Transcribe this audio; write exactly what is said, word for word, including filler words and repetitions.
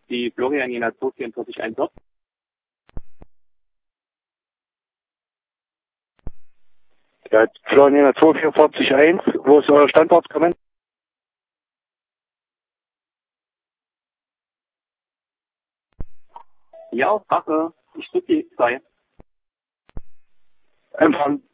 die Florian Jena zwei vier vier eins Nord. Ja, Florian Jena zwei vier vier eins, wo ist euer Standort? Kommen? Ja, Sache. Ich drücke die zwei. Empfang.